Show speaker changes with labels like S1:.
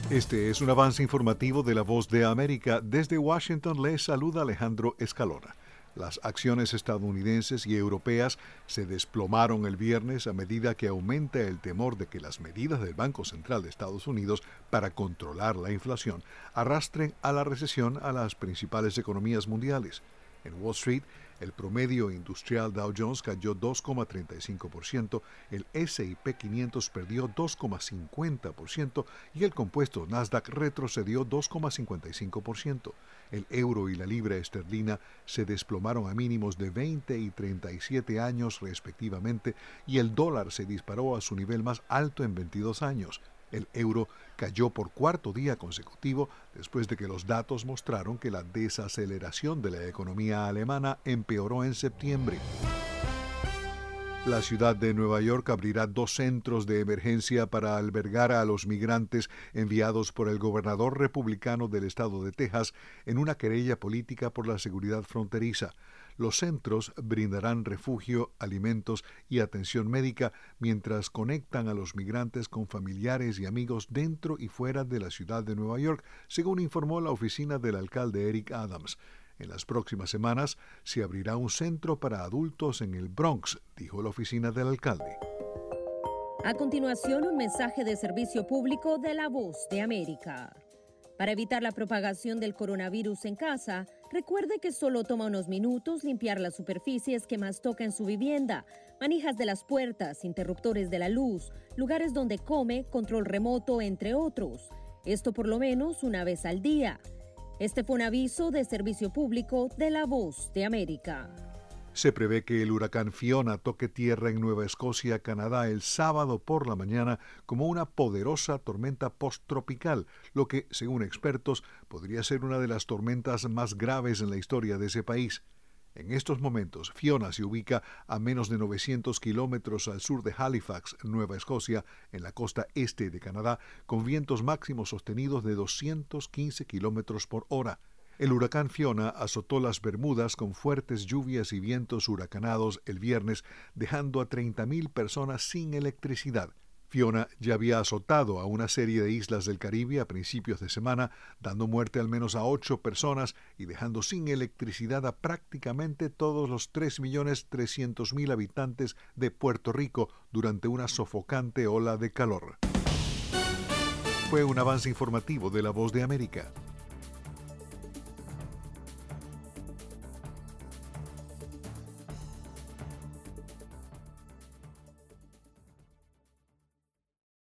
S1: Este es un avance informativo de La Voz de América. Desde Washington les saluda Alejandro Escalona. Las acciones estadounidenses y europeas se desplomaron el viernes a medida que aumenta el temor de que las medidas del Banco Central de Estados Unidos para controlar la inflación arrastren a la recesión a las principales economías mundiales. En Wall Street, el promedio industrial Dow Jones cayó 2,35%, el S&P 500 perdió 2,50% y el compuesto Nasdaq retrocedió 2,55%. El euro y la libra esterlina se desplomaron a mínimos de 20 y 37 años respectivamente y el dólar se disparó a su nivel más alto en 22 años. El euro cayó por cuarto día consecutivo después de que los datos mostraron que la desaceleración de la economía alemana empeoró en septiembre. La ciudad de Nueva York abrirá 2 centros de emergencia para albergar a los migrantes enviados por el gobernador republicano del estado de Texas en una querella política por la seguridad fronteriza. Los centros brindarán refugio, alimentos y atención médica mientras conectan a los migrantes con familiares y amigos dentro y fuera de la ciudad de Nueva York, según informó la oficina del alcalde Eric Adams. En las próximas semanas se abrirá un centro para adultos en el Bronx, dijo la oficina del alcalde.
S2: A continuación, un mensaje de servicio público de La Voz de América. Para evitar la propagación del coronavirus en casa, recuerde que solo toma unos minutos limpiar las superficies que más toca en su vivienda, manijas de las puertas, interruptores de la luz, lugares donde come, control remoto, entre otros. Esto por lo menos una vez al día. Este fue un aviso de servicio público de La Voz de América.
S1: Se prevé que el huracán Fiona toque tierra en Nueva Escocia, Canadá, el sábado por la mañana como una poderosa tormenta posttropical, lo que, según expertos, podría ser una de las tormentas más graves en la historia de ese país. En estos momentos, Fiona se ubica a menos de 900 kilómetros al sur de Halifax, Nueva Escocia, en la costa este de Canadá, con vientos máximos sostenidos de 215 kilómetros por hora. El huracán Fiona azotó las Bermudas con fuertes lluvias y vientos huracanados el viernes, dejando a 30,000 personas sin electricidad. Fiona ya había azotado a una serie de islas del Caribe a principios de semana, dando muerte al menos a 8 personas y dejando sin electricidad a prácticamente todos los 3,300,000 habitantes de Puerto Rico durante una sofocante ola de calor. Fue un avance informativo de La Voz de América.